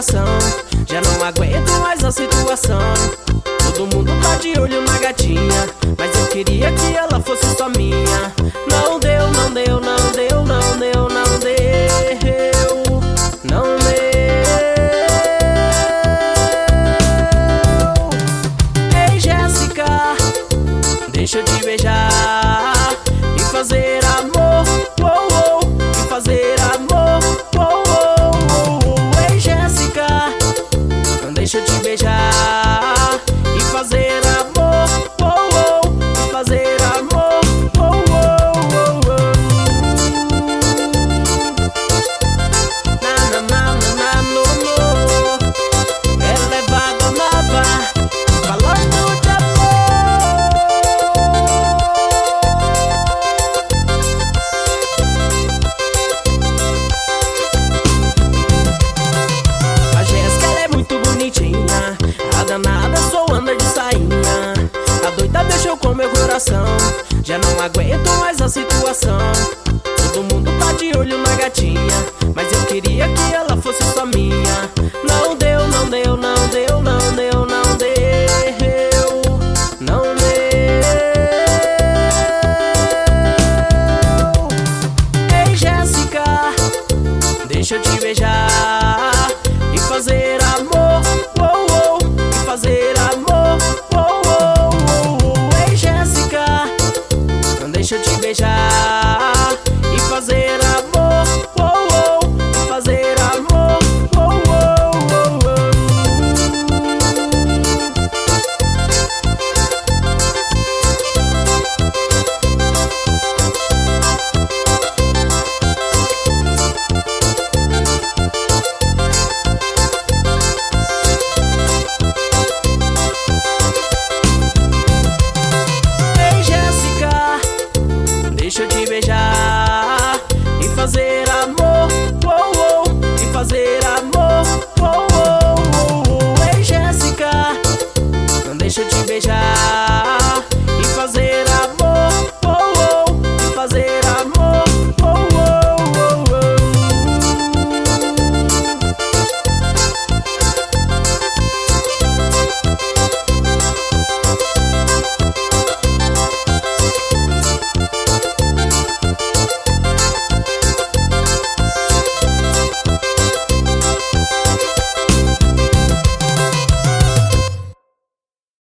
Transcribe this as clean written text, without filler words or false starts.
coração. Já não aguento mais a situação. Todo mundo tá de olho na gatinha, mas eu queria que ela fosse só minha. Não deu, não deu, não deu, não deu, não deu, não deu. Ei, Jéssica, deixa eu te beijar e fazer amor, oh, oh, e fazer amor, oh, oh, oh. Ei, Jéssica, deixa eu te beijar e fazer amor, oh, oh, e fazer amor, oh, oh, oh, oh. Na, na, na, na, na, no, no. É levada nova, falando de amor. A Jéssica, ela é muito bonitinha, a danada só anda de sainha. A doida deixou com meu coração, já não aguento mais a situação. Todo mundo tá de olho na gatinha, mas eu queria que ela